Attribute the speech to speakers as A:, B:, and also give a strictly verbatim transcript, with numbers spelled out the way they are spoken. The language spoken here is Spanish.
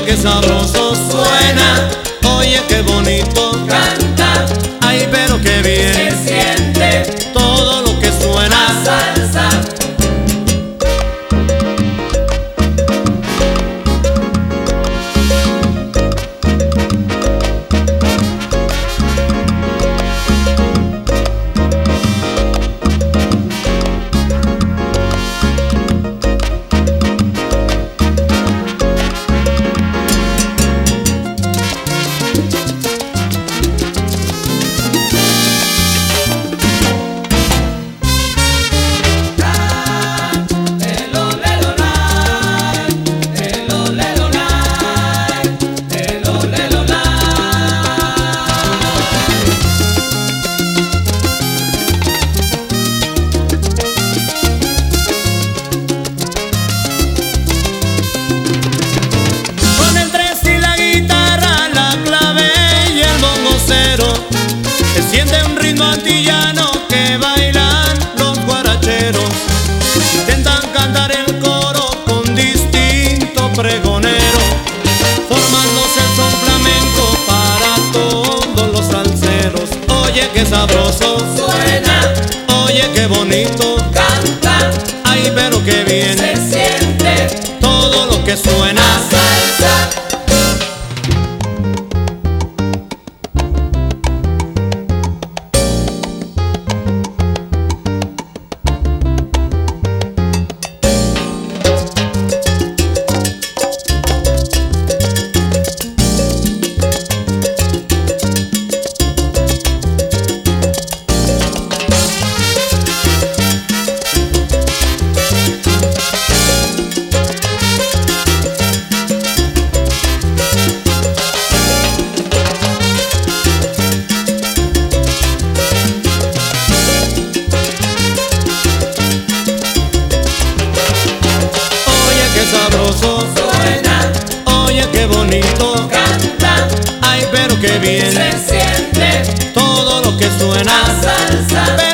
A: qué sabroso suena, oye qué bonito
B: canta,
A: ay pero qué bien
B: se siente
A: todo lo que suena.
B: salsa.
A: Siente un ritmo antillano que bailan los guaracheros. Intentan cantar el coro con distinto pregonero, formándose el son flamenco para todos los salseros. Oye qué sabroso
B: suena,
A: oye qué bonito
B: canta,
A: ay pero qué bien
B: se siente
A: todo lo que suena.
B: salsa.
A: Sabroso
B: suena,
A: oye qué bonito
B: canta,
A: ay pero qué bien
B: se siente
A: todo lo que suena.
B: salsa.